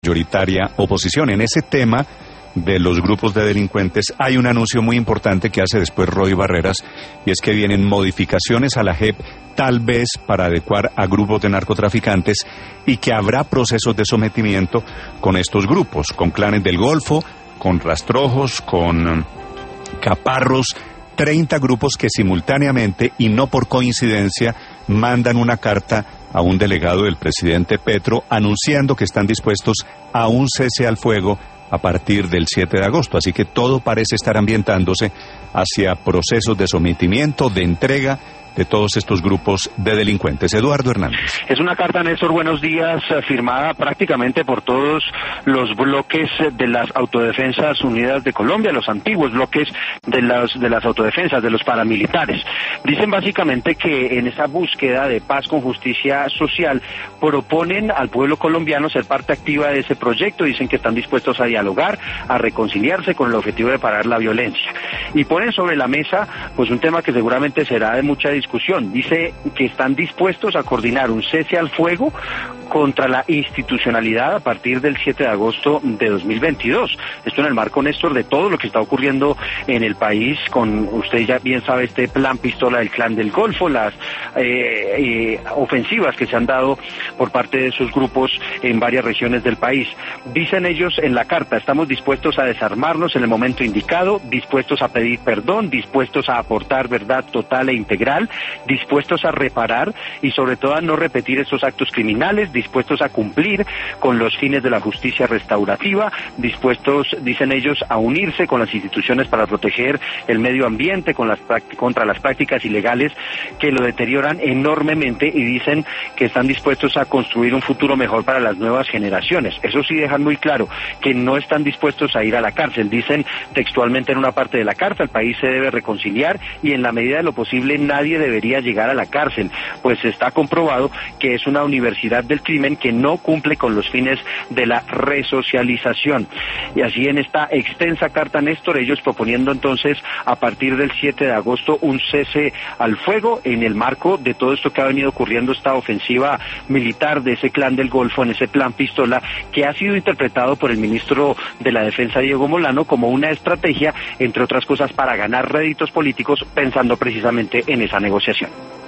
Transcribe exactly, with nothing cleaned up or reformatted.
mayoritaria oposición. En ese tema de los grupos de delincuentes hay un anuncio muy importante que hace después Roy Barreras, y es que vienen modificaciones a la J E P, tal vez para adecuar a grupos de narcotraficantes, y que habrá procesos de sometimiento con estos grupos, con Clanes del Golfo, con Rastrojos, con Caparros, treinta grupos que simultáneamente y no por coincidencia mandan una carta a un delegado del presidente Petro anunciando que están dispuestos a un cese al fuego a partir del siete de agosto. Así que todo parece estar ambientándose hacia procesos de sometimiento, de entrega de todos estos grupos de delincuentes. Eduardo Hernández. Es una carta, Néstor, buenos días, firmada prácticamente por todos los bloques de las Autodefensas Unidas de Colombia, los antiguos bloques de las, de las autodefensas, de los paramilitares. Dicen básicamente que en esa búsqueda de paz con justicia social proponen al pueblo colombiano ser parte activa de ese proyecto. Dicen que están dispuestos a dialogar, a reconciliarse con el objetivo de parar la violencia. Y ponen sobre la mesa pues un tema que seguramente será de mucha discusión. Dice que están dispuestos a coordinar un cese al fuego contra la institucionalidad a partir del siete de agosto de dos mil veintidós. Esto en el marco, Néstor, de todo lo que está ocurriendo en el país, con, usted ya bien sabe, este plan pistola del Clan del Golfo, las eh, eh, ofensivas que se han dado por parte de esos grupos en varias regiones del país. Dicen ellos en la carta: estamos dispuestos a desarmarnos en el momento indicado, dispuestos a pedir perdón, dispuestos a aportar verdad total e integral, dispuestos a reparar y sobre todo a no repetir estos actos criminales, dispuestos a cumplir con los fines de la justicia restaurativa, dispuestos, dicen ellos, a unirse con las instituciones para proteger el medio ambiente con las contra las prácticas ilegales que lo deterioran enormemente, y dicen que están dispuestos a construir un futuro mejor para las nuevas generaciones. Eso sí, dejan muy claro que no están dispuestos a ir a la cárcel. Dicen textualmente en una parte de la carta: el país se debe reconciliar y en la medida de lo posible nadie debería llegar a la cárcel, pues está comprobado que es una universidad del crimen que no cumple con los fines de la resocialización. Y así, en esta extensa carta, Néstor, ellos proponiendo entonces a partir del siete de agosto un cese al fuego en el marco de todo esto que ha venido ocurriendo, esta ofensiva militar de ese Clan del Golfo, en ese plan pistola, que ha sido interpretado por el ministro de la Defensa, Diego Molano, como una estrategia, entre otras cosas, para ganar réditos políticos, pensando precisamente en esa negociación.